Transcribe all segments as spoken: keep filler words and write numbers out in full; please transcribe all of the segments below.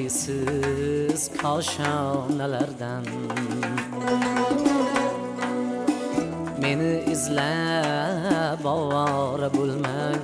topolmaysiz koshonalardan. Meni izlab ovora bo'lmang,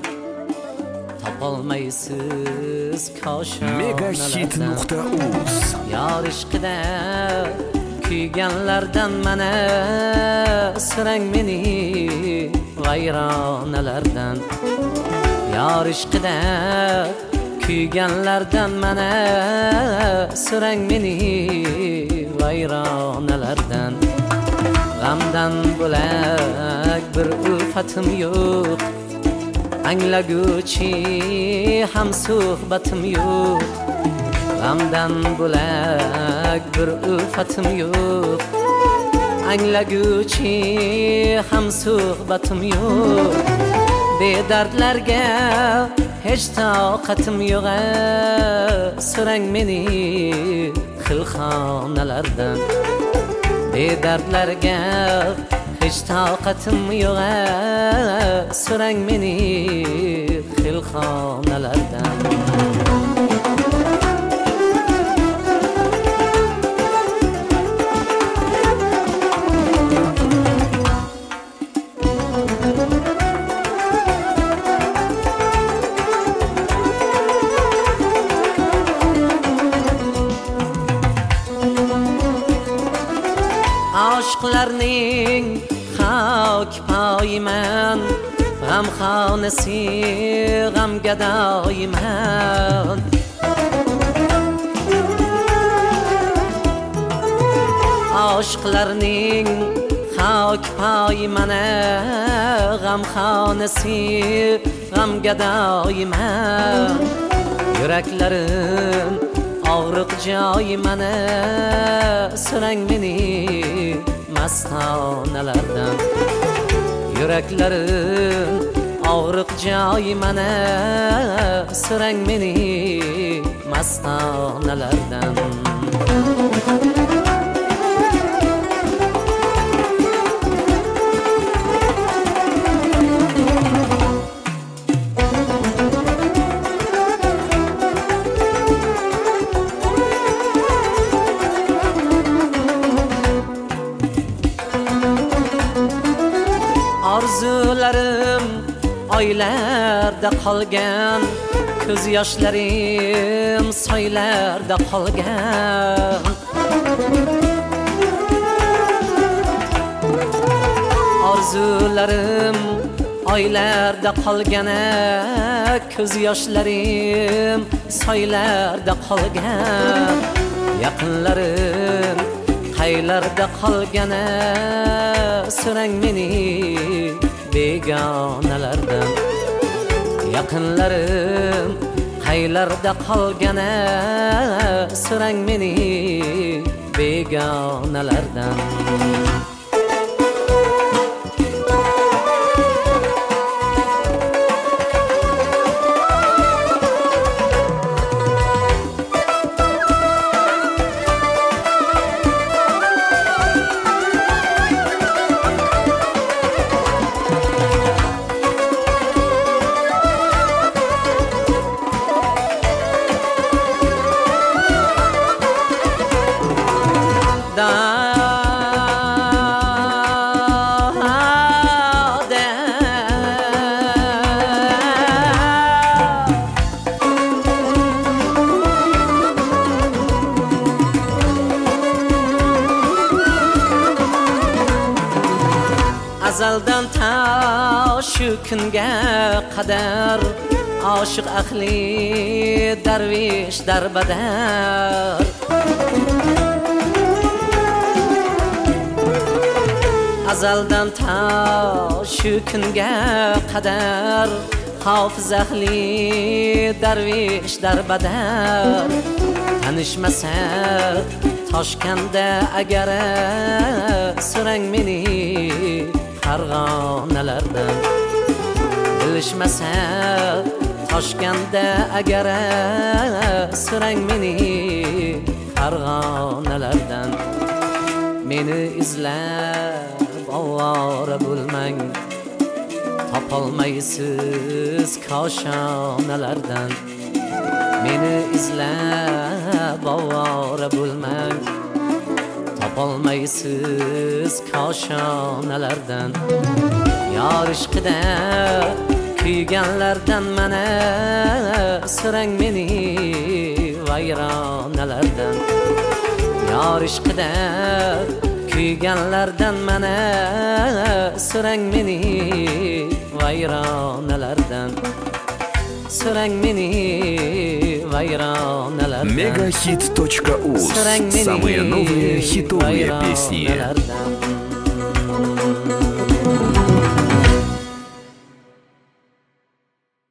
topolmaysiz koshonalardan. Yor ishqida kuyganlardan mana sirang meni vayronalardan. Yor ishqida kuyganlardan mana sirang meni vayronalardan. G'amdan bo'lak bir ulfatim yo'q, anglaguchi ham suhbatim yo'q. G'amdan bo'lak bir ulfatim yo'q, anglaguchi ham suhbatim yo'q. Bedardlarga hech toqatim yo'q, so'rang meni xilxonalardan. Bedardlarga hech toqatim yo'q, so'rang meni xilxonalardan. Aşklarning xok poyiman, g'amxonasi g'amgadoyiman. Aşklarning xok poyiman, g'amxonasi g'amgadoyiman. Yuraklarim og'riq joyiman, so'rang meni mastonalardan. Yuraklarim og'riq joyiman, so'rang meni mastonalardan. Arzularim oylarda qolgan, ko'z yoshlarim soylarda qolgan. Arzularim oylarda qolgan, ko'z yoshlarim soylarda qolgan. Yaqinlarim qaylarda qolgan, so'rang meni begonalardan. Yaqinlarim qaylarda qolgan, so'rang meni begonalardan. Azaldan ta shu kunga qadar oshiq ahli darvish darbadar. Azaldan ta shu kunga qadar hofiz ahli darvish darbadar. Tanishmasa Toshkanda agar, so'rang meni farg'onalardan. Bilishmasa Toshkanda agar, so'rang meni farg'onalardan. Meni izlab ovora bo'lmang, topolmaysiz koshonalardan. Meni izlab bo'lmang. Topolmaysiz koshonalardan yor ishqida kuyganlardan mana sirang meni vayronalardan. Yor ishqida kuyganlardan mana sirang meni vayronalardan. Сырang meni vayronalardan. Мегахит.уз. Самые новые хитовые песни.